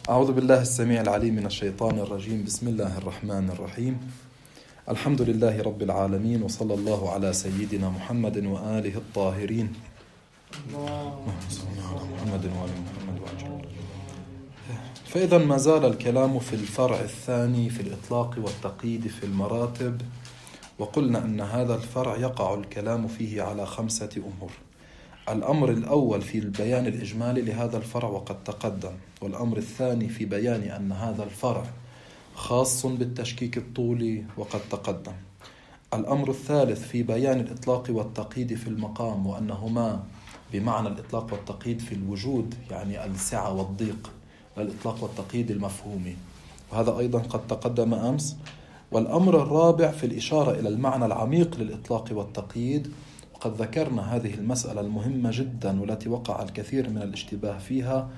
أعوذ بالله السميع العليم من الشيطان الرجيم. بسم الله الرحمن الرحيم. الحمد لله رب العالمين، وصلى الله على سيدنا محمد وآله الطاهرين. فإذا ما زال الكلام في الفرع الثاني في الإطلاق والتقييد في المراتب، وقلنا أن هذا الفرع يقع الكلام فيه على 5 أمور. الأمر الأول في البيان الإجمالي لهذا الفرع وقد تقدم، والأمر الثاني في بيان أن هذا الفرع خاص بالتشكيك الطولي وقد تقدم. الأمر الثالث في بيان الإطلاق والتقييد في المقام، وأنهما بمعنى الإطلاق والتقييد في الوجود، يعني السعة والضيق، الإطلاق والتقييد المفهومي، وهذا أيضا قد تقدم أمس. والأمر الرابع في الإشارة إلى المعنى العميق للإطلاق والتقييد، وقد ذكرنا هذه المسألة المهمة جدا والتي وقع الكثير من الاشتباه فيها،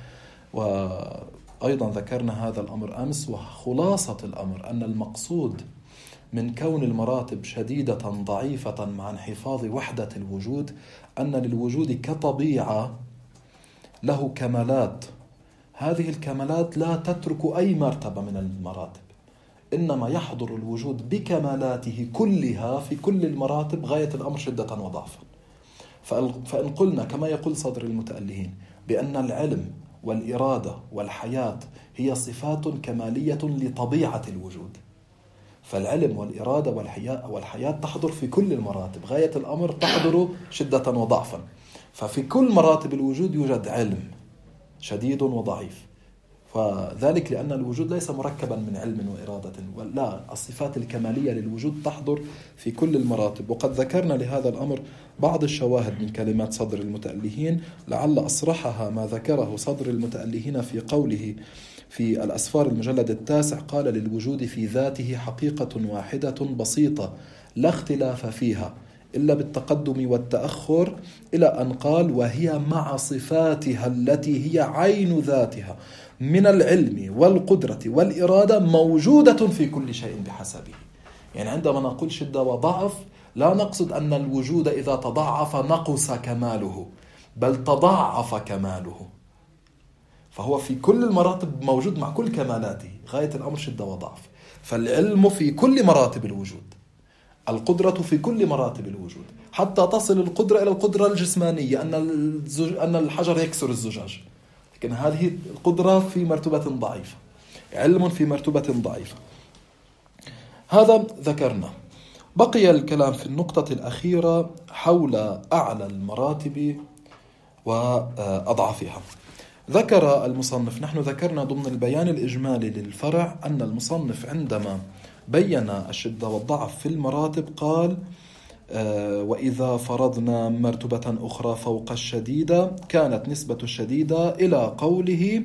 وأيضا ذكرنا هذا الأمر أمس. وخلاصة الأمر أن المقصود من كون المراتب شديدة ضعيفة مع انحفاظ وحدة الوجود أن للوجود كطبيعة له كمالات، هذه الكمالات لا تترك أي مرتبة من المراتب، إنما يحضر الوجود بكمالاته كلها في كل المراتب غاية الأمر شدة وضعفا. فإن قلنا كما يقول صدر المتألهين بأن العلم والإرادة والحياة هي صفات كمالية لطبيعة الوجود، فالعلم والإرادة والحياة تحضر في كل المراتب غاية الأمر تحضر شدة وضعفا. ففي كل مراتب الوجود يوجد علم شديد وضعيف، وذلك لأن الوجود ليس مركبا من علم وإرادة، ولا الصفات الكمالية للوجود تحضر في كل المراتب. وقد ذكرنا لهذا الأمر بعض الشواهد من كلمات صدر المتألهين، لعل أصرحها ما ذكره صدر المتألهين في قوله في الأسفار المجلد 9، قال: للوجود في ذاته حقيقة واحدة بسيطة لا اختلاف فيها إلا بالتقدم والتأخر، إلى أن قال: وهي مع صفاتها التي هي عين ذاتها من العلم والقدرة والإرادة موجودة في كل شيء بحسبه. يعني عندما نقول شدة وضعف لا نقصد أن الوجود إذا تضعف نقص كماله، بل تضاعف كماله، فهو في كل المراتب موجود مع كل كمالاته غاية الأمر شدة وضعف. فالعلم في كل مراتب الوجود، القدرة في كل مراتب الوجود، حتى تصل القدرة إلى القدرة الجسمانية أن الحجر يكسر الزجاج، لكن هذه القدرة في مرتبة ضعيفة، علم في مرتبة ضعيفة. هذا ذكرنا. بقي الكلام في النقطة الأخيرة حول أعلى المراتب وأضعفها. ذكر المصنف، نحن ذكرنا ضمن البيان الإجمالي للفرع أن المصنف عندما بين الشدة والضعف في المراتب قال: وإذا فرضنا مرتبة أخرى فوق الشديدة كانت نسبة الشديدة إلى قوله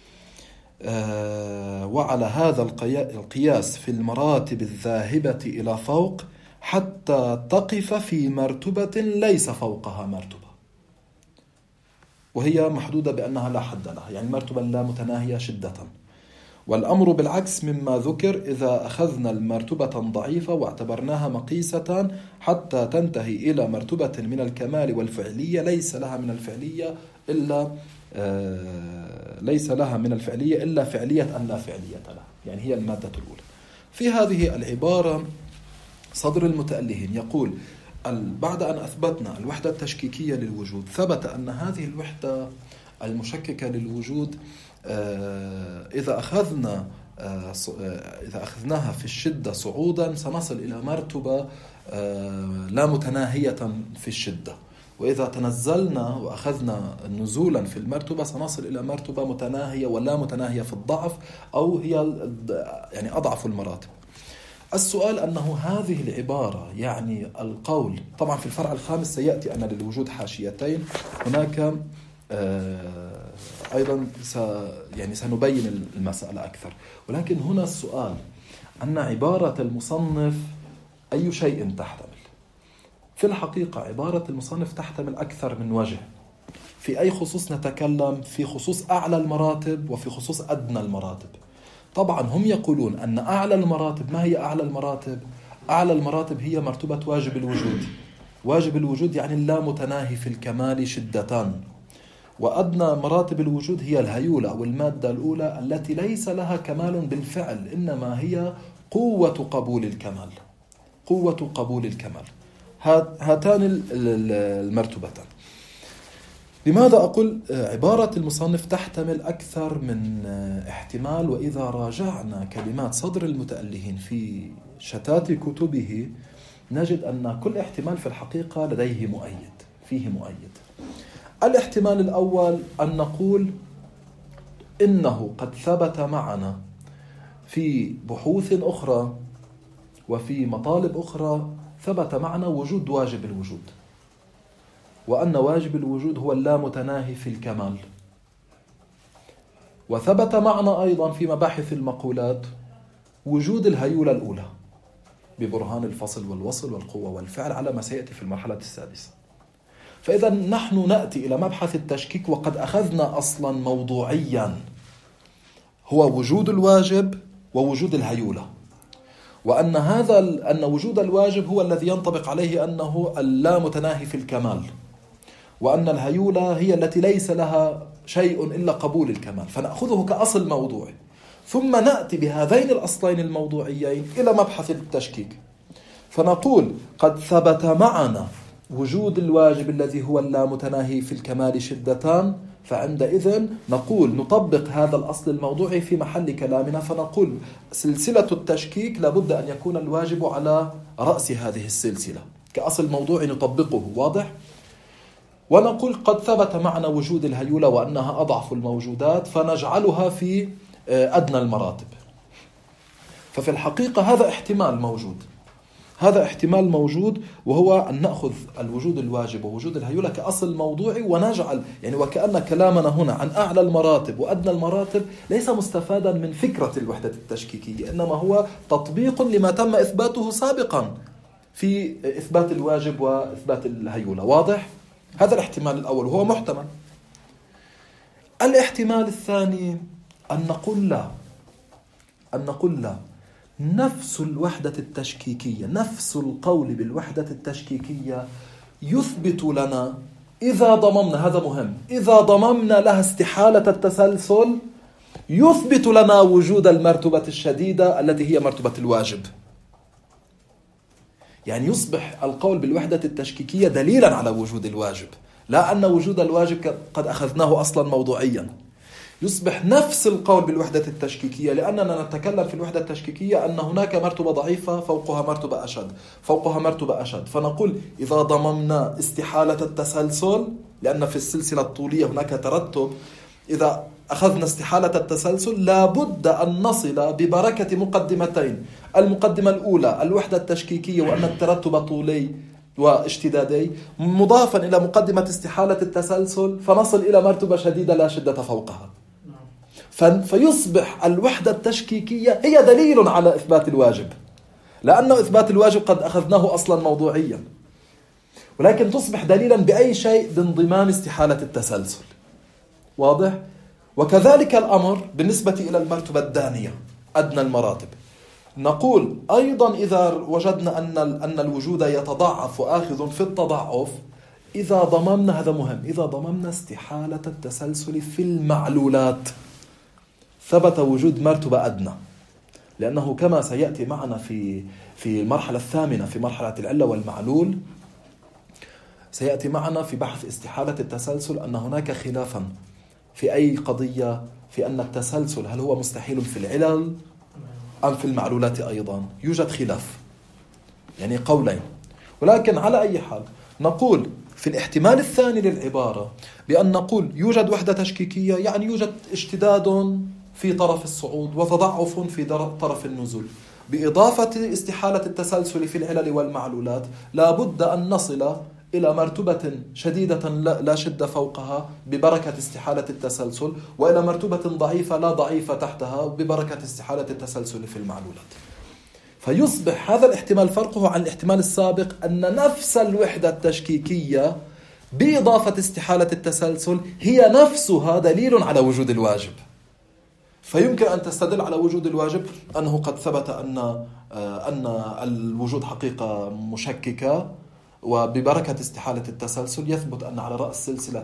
وعلى هذا القياس في المراتب الذاهبة إلى فوق حتى تقف في مرتبة ليس فوقها مرتبة، وهي محدودة بأنها لا حد لها، يعني مرتبة لا متناهية شدة. والأمر بالعكس مما ذكر إذا أخذنا المرتبة ضعيفة واعتبرناها مقيسة حتى تنتهي إلى مرتبة من الكمال والفعلية ليس لها من الفعلية إلا فعلية أن لا فعلية لها، يعني هي المادة الأولى. في هذه العبارة صدر المتألهين يقول: بعد أن أثبتنا الوحدة التشكيكية للوجود، ثبت أن هذه الوحدة المشككة للوجود إذا أخذناها في الشدة صعودا سنصل إلى مرتبة لا متناهية في الشدة، وإذا تنزلنا وأخذنا نزولا في المرتبة سنصل إلى مرتبة متناهية ولا متناهية في الضعف، أو هي يعني أضعف المراتب. السؤال أنه هذه العبارة يعني القول، طبعا في الفرع الخامس سيأتي أن للوجود حاشيتين، هناك أيضا سنبين المسألة أكثر، ولكن هنا السؤال أن عبارة المصنف أي شيء تحتمل؟ في الحقيقة عبارة المصنف تحتمل أكثر من وجه. في أي خصوص نتكلم؟ في خصوص أعلى المراتب وفي خصوص أدنى المراتب. طبعا هم يقولون أن أعلى المراتب، ما هي أعلى المراتب؟ أعلى المراتب هي مرتبة واجب الوجود. واجب الوجود يعني لا متناهي في الكمال شدتان، وأدنى مراتب الوجود هي الهيولة أو المادة الأولى التي ليس لها كمال بالفعل، إنما هي قوة قبول الكمال. قوة قبول الكمال، هاتان المرتبتان. لماذا أقول عبارة المصنف تحتمل أكثر من احتمال؟ وإذا راجعنا كلمات صدر المتألهين في شتات كتبه نجد أن كل احتمال في الحقيقة لديه مؤيد، فيه مؤيد. الاحتمال الأول أن نقول إنه قد ثبت معنا في بحوث أخرى وفي مطالب أخرى، ثبت معنا وجود واجب الوجود، وأن واجب الوجود هو اللامتناهي في الكمال. وثبت معنا أيضا في مباحث المقولات وجود الهيولة الأولى ببرهان الفصل والوصل والقوة والفعل على ما سيأتي في المرحلة السادسة. فإذا نحن نأتي إلى مبحث التشكيك وقد أخذنا أصلا موضوعيا هو وجود الواجب ووجود الهيولة، وأن أن وجود الواجب هو الذي ينطبق عليه أنه اللامتناهي في الكمال، وأن الهيولة هي التي ليس لها شيء إلا قبول الكمال، فنأخذه كأصل موضوعي. ثم نأتي بهذين الأصلين الموضوعيين إلى مبحث التشكيك، فنقول قد ثبت معنا وجود الواجب الذي هو اللامتناهي في الكمال شدتان، فعندئذ نقول نطبق هذا الأصل الموضوعي في محل كلامنا، فنقول سلسلة التشكيك لابد أن يكون الواجب على رأس هذه السلسلة كأصل موضوعي نطبقه، واضح؟ ونقول قد ثبت معنا وجود الهيولة وأنها أضعف الموجودات، فنجعلها في أدنى المراتب. ففي الحقيقة هذا احتمال موجود، هذا احتمال موجود، وهو أن نأخذ الوجود الواجب ووجود الهيولة كأصل موضوعي ونجعل يعني وكأن كلامنا هنا عن أعلى المراتب وأدنى المراتب ليس مستفادا من فكرة الوحدة التشكيكية، إنما هو تطبيق لما تم إثباته سابقا في إثبات الواجب وإثبات الهيولة، واضح؟ هذا الاحتمال الأول وهو محتمل. الاحتمال الثاني أن نقول لا، نفس الوحدة التشكيكية، نفس القول بالوحدة التشكيكية يثبت لنا إذا ضممنا، هذا مهم، إذا ضممنا لها استحالة التسلسل يثبت لنا وجود المرتبة الشديدة التي هي مرتبة الواجب. يعني يصبح القول بالوحدة التشكيكية دليلا على وجود الواجب، لا أن وجود الواجب قد أخذناه أصلا موضوعيا. يصبح نفس القول بالوحدة التشكيكية، لأننا نتكلم في الوحدة التشكيكية أن هناك مرتبة ضعيفة فوقها مرتبة أشد فوقها مرتبة أشد، فنقول إذا ضممنا استحالة التسلسل، لأن في السلسلة الطولية هناك ترتب، إذا أخذنا استحالة التسلسل لابد أن نصل ببركة مقدمتين: المقدمة الأولى الوحدة التشكيكية وأن الترتب طولي واشتدادي، مضافا إلى مقدمة استحالة التسلسل، فنصل إلى مرتبة شديدة لا شدة فوقها. فيصبح الوحدة التشكيكية هي دليل على إثبات الواجب، لأنه إثبات الواجب قد أخذناه أصلا موضوعيا، ولكن تصبح دليلا بأي شيء بانضمام استحالة التسلسل، واضح؟ وكذلك الأمر بالنسبة إلى المرتبة الدانية أدنى المراتب، نقول أيضا إذا وجدنا أن الوجود يتضاعف وآخذ في التضاعف، إذا ضممنا، هذا مهم، إذا ضممنا استحالة التسلسل في المعلولات ثبت وجود مرتبة أدنى، لأنه كما سيأتي معنا في المرحلة الثامنة في مرحلة العلة والمعلول، سيأتي معنا في بحث استحالة التسلسل أن هناك خلافا في أي قضية، في أن التسلسل هل هو مستحيل في العلل أم في المعلولات أيضا، يوجد خلاف، يعني قولين. ولكن على أي حال نقول في الاحتمال الثاني للعبارة بأن نقول يوجد وحدة تشكيكية، يعني يوجد اشتداد في طرف الصعود وتضعف في طرف النزول، بإضافة استحالة التسلسل في العلل والمعلولات لابد أن نصل إلى مرتبة شديدة لا شدة فوقها ببركة استحالة التسلسل، وإلى مرتبة ضعيفة لا ضعيفة تحتها ببركة استحالة التسلسل في المعلولات. فيصبح هذا الاحتمال فرقه عن الاحتمال السابق أن نفس الوحدة التشكيكية بإضافة استحالة التسلسل هي نفسها دليل على وجود الواجب. فيمكن أن تستدل على وجود الواجب أنه قد ثبت أن الوجود حقيقة مشككة، وببركة استحالة التسلسل يثبت أن على رأس سلسلة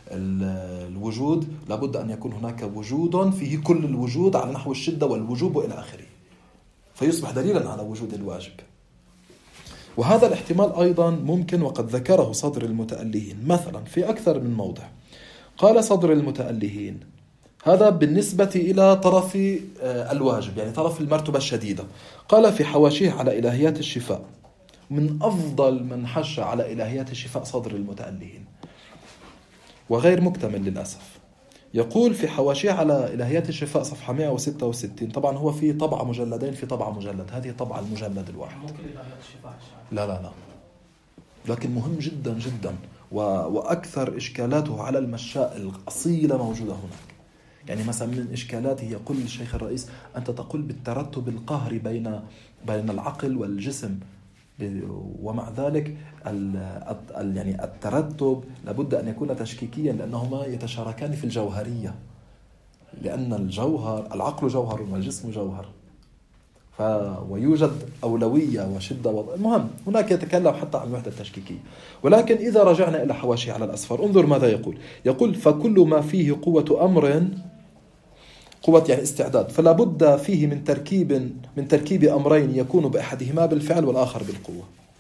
الوجود لابد أن يكون هناك وجود فيه كل الوجود على نحو الشدة والوجوب إلى آخره، فيصبح دليلا على وجود الواجب. وهذا الاحتمال أيضا ممكن، وقد ذكره صدر المتألهين مثلا في أكثر من موضع. قال صدر المتألهين هذا بالنسبة إلى طرف الواجب، يعني طرف المرتبة الشديدة. قال في حواشيه على إلهيات الشفاء، من أفضل من حش على إلهيات الشفاء صدر المتألهين، وغير مكتمل للأسف. يقول في حواشيه على إلهيات الشفاء صفحة 166، طبعا هو في طبعة مجلدين، في طبعة مجلد، هذه طبعة المجلد الواحد. ممكن إلهيات الشفاء لا، لكن مهم جدا جدا، وأكثر إشكالاته على المشاء الأصيلة موجودة هناك. يعني مثلا من إشكالاته يقول الشيخ الرئيس: أنت تقول بالترتب القهري بين العقل والجسم، ومع ذلك يعني الترتب لابد أن يكون تشكيكيا، لأنهما يتشاركان في الجوهرية، لأن العقل جوهر والجسم جوهر، ويوجد أولوية وشدة المهم هناك يتكلم حتى عن الوحدة التشكيكية. ولكن إذا رجعنا إلى حواشي على الأسفار انظر ماذا يقول: فكل ما فيه قوة يعني استعداد، فلا بد فيه من تركيب أمرين يكون بأحدهما بالفعل والآخر بالقوة.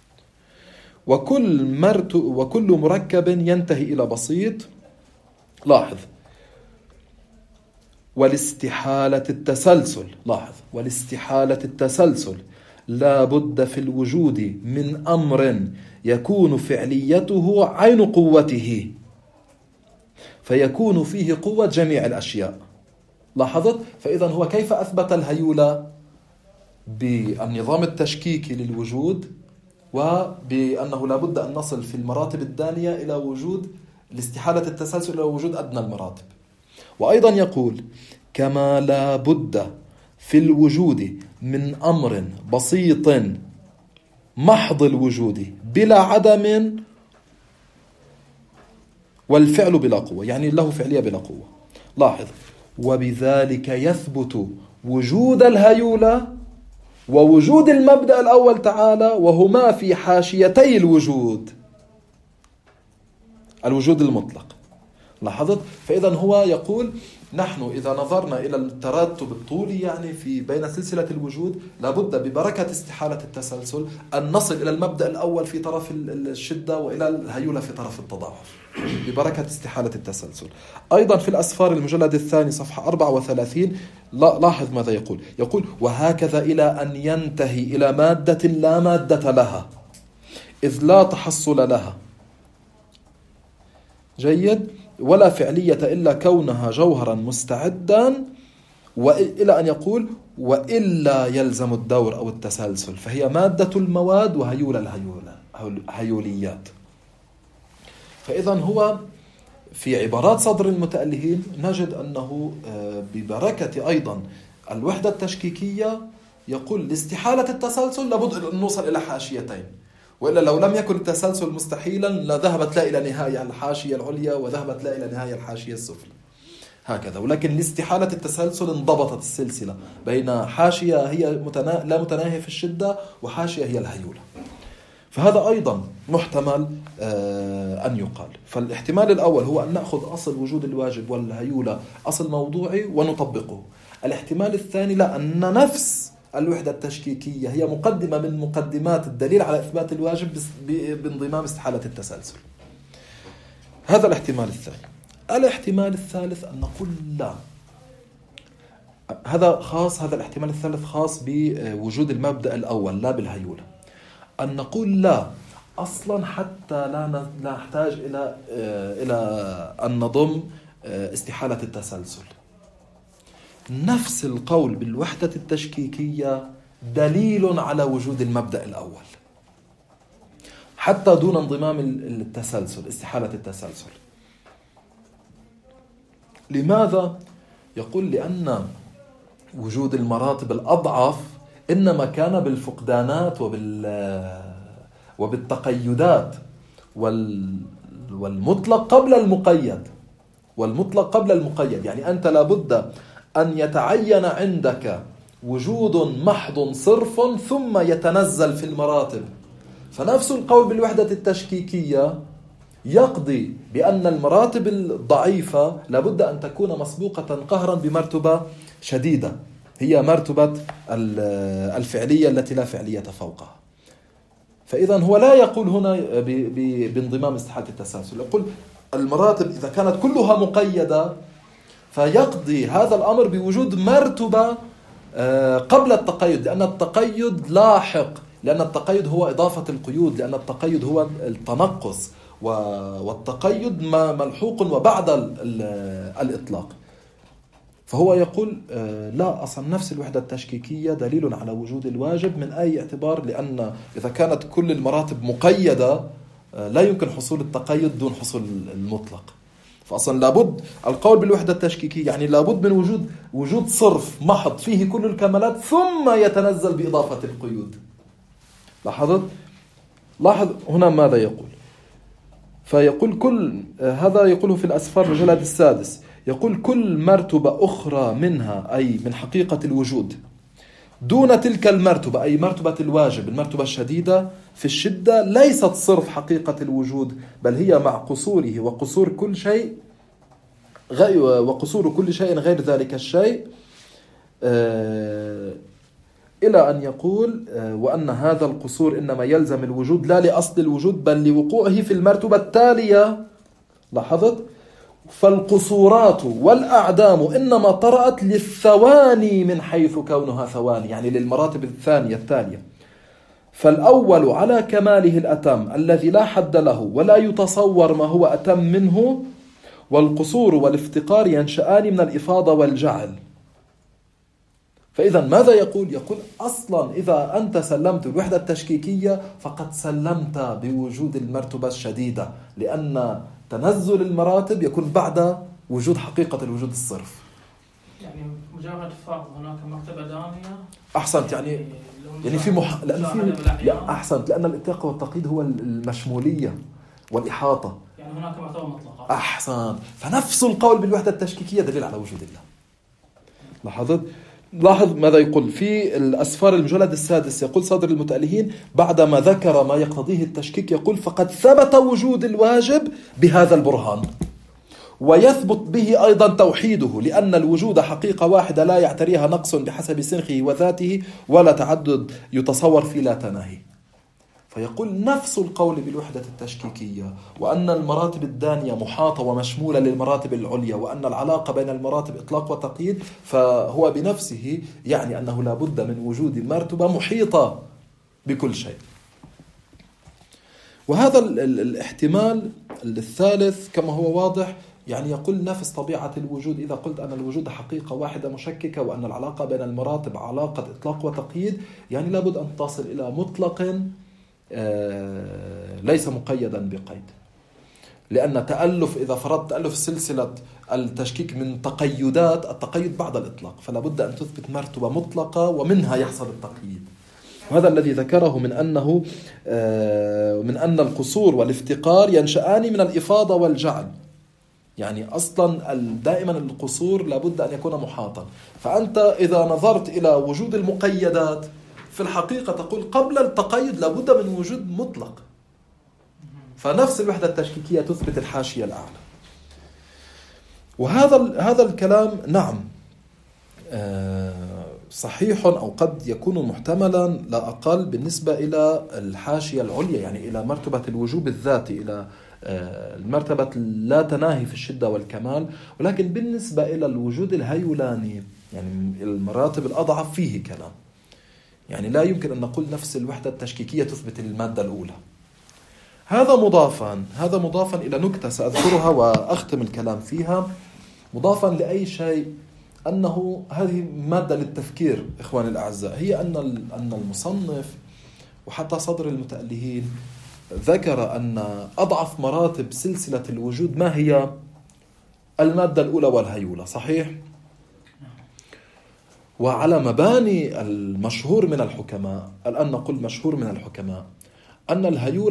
وكل مركب ينتهي إلى بسيط. لاحظ: والاستحالة التسلسل لا بد في الوجود من أمر يكون فعليته عين قوته، فيكون فيه قوة جميع الأشياء. لاحظت؟ فإذا هو كيف أثبت الهيولة؟ بالنظام التشكيكي للوجود، وبأنه لا بد أن نصل في المراتب الدانية إلى وجود الاستحالة التسلسل، إلى وجود أدنى المراتب. وأيضا يقول: كما لا بد في الوجود من أمر بسيط محض الوجود بلا عدم، والفعل بلا قوة، يعني له فعلية بلا قوة. لاحظ: وبذلك يثبت وجود الهيولة ووجود المبدأ الأول تعالى، وهما في حاشيتي الوجود المطلق. لاحظت؟ فإذا هو يقول: نحن إذا نظرنا إلى الترتب الطولي يعني بين سلسلة الوجود، لابد ببركة استحالة التسلسل أن نصل إلى المبدأ الأول في طرف الشدة، وإلى الهيولة في طرف التضاعف، ببركة استحالة التسلسل. أيضا في الأسفار المجلد الثاني صفحة 34 لاحظ ماذا يقول: وهكذا إلى أن ينتهي إلى مادة لا مادة لها، إذ لا تحصل لها. جيد. ولا فعلية إلا كونها جوهرا مستعدا، وإلى أن يقول: وإلا يلزم الدور أو التسلسل، فهي مادة المواد وهيول هيوليات. فإذا هو في عبارات صدر المتألهين نجد أنه ببركة أيضا الوحدة التشكيكية يقول: لاستحالة التسلسل لابد أن نوصل إلى حاشيتين، وإلا لو لم يكن التسلسل مستحيلا لذهبت لا إلى نهاية الحاشية العليا وذهبت لا إلى نهاية الحاشية السفلى، هكذا. ولكن لاستحالة التسلسل انضبطت السلسلة بين حاشية هي لا متناهية في الشدة، وحاشية هي الهيولة. فهذا أيضا محتمل أن يقال. فالاحتمال الأول هو أن نأخذ أصل وجود الواجب والهيولة أصل موضوعي ونطبقه. الاحتمال الثاني لا، أن نفس الوحدة التشكيكية هي مقدمة من مقدمات الدليل على إثبات الواجب بانضمام استحالة التسلسل. هذا الاحتمال الثاني. الاحتمال الثالث أن نقول لا، هذا الاحتمال الثالث خاص بوجود المبدأ الأول لا بالهيولة. أن نقول لا أصلا حتى لا نحتاج إلى أن نضم استحالة التسلسل. نفس القول بالوحدة التشكيكية دليل على وجود المبدأ الأول حتى دون انضمام التسلسل، استحالة التسلسل. لماذا؟ يقول: لأن وجود المراتب الأضعف إنما كان بالفقدانات وبالتقيدات، والمطلق قبل المقيد. يعني أنت لابد أن يتعين عندك وجود محض صرف ثم يتنزل في المراتب. فنفس القول بالوحدة التشكيكية يقضي بأن المراتب الضعيفة لابد أن تكون مسبوقة قهرا بمرتبة شديدة، هي مرتبة الفعلية التي لا فعلية فوقها. فإذا هو لا يقول هنا بانضمام استحالة التسلسل، يقول المراتب إذا كانت كلها مقيدة فيقضي هذا الأمر بوجود مرتبة قبل التقيد، لأن التقيد لاحق، لأن التقيد هو إضافة القيود، لأن التقيد هو التنقص، والتقيد ملحوق وبعد الإطلاق. فهو يقول لا، أصلا نفس الوحدة التشكيكية دليل على وجود الواجب من أي اعتبار، لأن إذا كانت كل المراتب مقيدة لا يمكن حصول التقيد دون حصول المطلق. فأصلا لابد القول بالوحدة التشكيكية يعني لابد من وجود صرف محض فيه كل الكمالات ثم يتنزل بإضافة القيود. لاحظ هنا ماذا يقول. فيقول كل هذا يقوله في الأسفار المجلد السادس، يقول كل مرتبة أخرى منها أي من حقيقة الوجود دون تلك المرتبة أي مرتبة الواجب، المرتبة الشديدة في الشدة، ليست صرف حقيقة الوجود، بل هي مع قصوره وقصور كل شيء غير ذلك الشيء، إلى أن يقول وأن هذا القصور إنما يلزم الوجود لا لأصل الوجود بل لوقوعه في المرتبة التالية. لاحظت؟ فالقصورات والأعدام إنما طرأت للثواني من حيث كونها ثواني، يعني للمراتب الثانية التالية. فالأول على كماله الأتم الذي لا حد له ولا يتصور ما هو أتم منه، والقصور والافتقار ينشأان من الإفاضة والجعل. فإذا ماذا يقول؟ يقول أصلا إذا أنت سلمت الوحدة التشكيكية فقد سلمت بوجود المرتبة الشديدة، لأن تنزل المراتب يكون بعد وجود حقيقة الوجود الصرف. يعني مجرد فرض هناك مرتبة دانية. أحسنت، يعني في أحسنت، لأن الإطلاق والتقييد هو المشمولية والإحاطة. يعني هناك مرتبة مطلقة. أحسنت، فنفس القول بالوحدة التشكيكية دليل على وجود الله. لاحظ ماذا يقول في الأسفار المجلد السادس، يقول صدر المتألهين بعدما ذكر ما يقتضيه التشكيك يقول فقد ثبت وجود الواجب بهذا البرهان، ويثبت به أيضا توحيده، لأن الوجود حقيقة واحدة لا يعتريها نقص بحسب سنخه وذاته ولا تعدد يتصور في لا تناهي. فيقول نفس القول بالوحدة التشكيكية، وأن المراتب الدانية محاطة ومشمولة للمراتب العليا، وأن العلاقة بين المراتب إطلاق وتقييد، فهو بنفسه يعني أنه لا بد من وجود مرتبة محيطة بكل شيء. وهذا الاحتمال الثالث كما هو واضح يعني يقول نفس طبيعة الوجود. إذا قلت أن الوجود حقيقة واحدة مشككة وأن العلاقة بين المراتب علاقة إطلاق وتقييد، يعني لابد أن تصل إلى مطلق ليس مقيدا بقيد، لأن إذا فرضت تألف سلسلة التشكيك من تقيدات، التقيد بعد الإطلاق، فلا بد أن تثبت مرتبة مطلقة ومنها يحصل التقييد. وهذا الذي ذكره من أن القصور والافتقار ينشأان من الإفاضة والجعل، يعني أصلا دائما القصور لابد أن يكون محاطا. فأنت إذا نظرت إلى وجود المقيدات في الحقيقة تقول قبل التقيد لابد من وجود مطلق، فنفس الوحدة التشكيكية تثبت الحاشية الأعلى. وهذا الكلام نعم صحيح أو قد يكون محتملا لا أقل بالنسبة إلى الحاشية العليا، يعني إلى مرتبة الوجوب الذاتي، إلى المرتبة لا تناهي في الشدة والكمال. ولكن بالنسبة إلى الوجود الهيولاني يعني المراتب الأضعف فيه كلام، يعني لا يمكن أن نقول نفس الوحدة التشكيكية تثبت المادة الأولى. هذا مضافا إلى نكتة سأذكرها وأختم الكلام فيها، مضافا لأي شيء، أنه هذه مادة للتفكير إخواني الأعزاء، هي أن المصنف وحتى صدر المتألهين ذكر أن أضعف مراتب سلسلة الوجود ما هي؟ المادة الأولى والهيولى، صحيح؟ وعلى مباني المشهور من الحكماء، الآن نقول مشهور من الحكماء، أن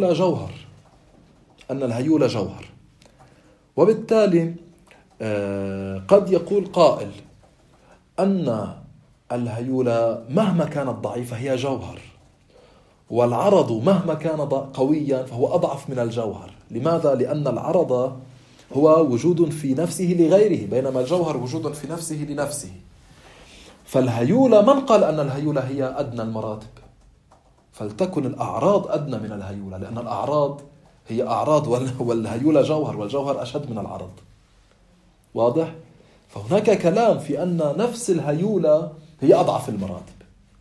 الهيولى جوهر، وبالتالي قد يقول قائل أن الهيولى مهما كانت ضعيفة هي جوهر، والعرض مهما كان قويا فهو أضعف من الجوهر. لماذا؟ لأن العرض هو وجود في نفسه لغيره، بينما الجوهر وجود في نفسه لنفسه. فالهيولة، من قال أن الهيولة هي أدنى المراتب؟ فلتكن الأعراض أدنى من الهيولة، لأن الأعراض هي أعراض والهيولة جوهر، والجوهر أشد من العرض. واضح؟ فهناك كلام في أن نفس الهيولة هي أضعف المراتب.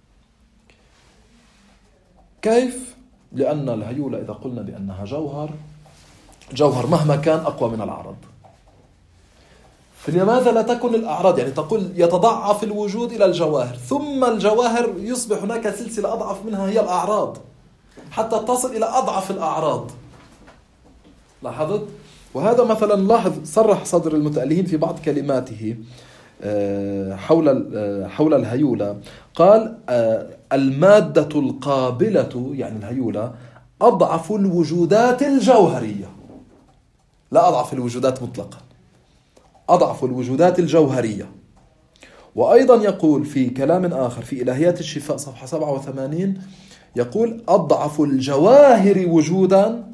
كيف؟ لأن الهيولة إذا قلنا بأنها جوهر مهما كان أقوى من العرض. فلماذا لا تكون الأعراض؟ يعني تقول يتضعف الوجود إلى الجواهر، ثم الجواهر يصبح هناك سلسلة أضعف منها هي الأعراض، حتى تصل إلى أضعف الأعراض. لاحظت؟ وهذا مثلا لاحظ صرح صدر المتألهين في بعض كلماته حول الهيولة، قال المادة القابلة، يعني الهيولة، أضعف الوجودات الجوهرية، لا أضعف الوجودات مطلقا، أضعف الوجودات الجوهرية. وأيضا يقول في كلام آخر في إلهيات الشفاء صفحة 87، يقول أضعف الجواهر وجودا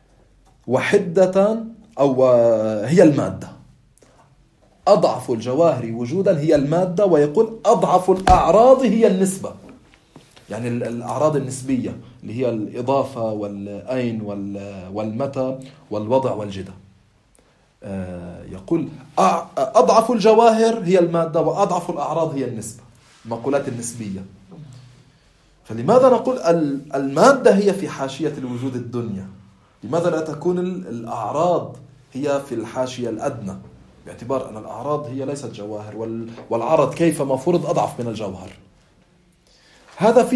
وحدة أو هي المادة. أضعف الجواهر وجودا هي المادة، ويقول أضعف الأعراض هي النسبة، يعني الأعراض النسبية اللي هي الإضافة والأين والمتى والوضع والجدة. يقول أضعف الجواهر هي المادة وأضعف الأعراض هي النسبة، المقولات النسبية. فلماذا نقول المادة هي في حاشية الوجود الدنيا؟ لماذا لا تكون الأعراض هي في الحاشية الأدنى، باعتبار أن الأعراض هي ليست جواهر، والعرض كيفما فرض أضعف من الجوهر؟ هذا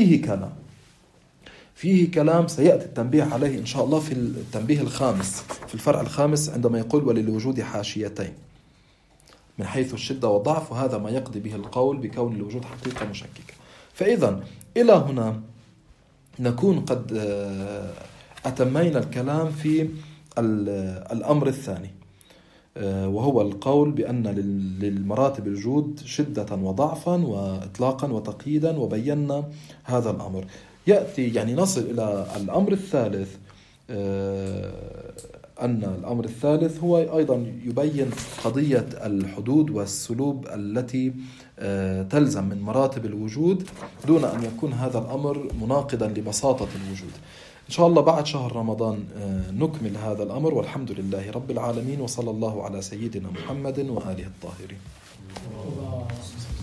فيه كلام سيأتي التنبيه عليه إن شاء الله في التنبيه الخامس، في الفرع الخامس، عندما يقول وللوجود حاشيتين من حيث الشدة والضعف، وهذا ما يقضي به القول بكون الوجود حقيقة مشككة. فإذا إلى هنا نكون قد أتمينا الكلام في الأمر الثاني، وهو القول بأن للمراتب الوجود شدة وضعفا وإطلاقا وتقييدا، وبينا هذا الأمر. يأتي يعني نصل إلى الأمر الثالث، أن الأمر الثالث هو أيضا يبين قضية الحدود والسلوب التي تلزم من مراتب الوجود، دون أن يكون هذا الأمر مناقضا لبساطة الوجود. إن شاء الله بعد شهر رمضان نكمل هذا الأمر، والحمد لله رب العالمين، وصلى الله على سيدنا محمد وآله الطاهرين.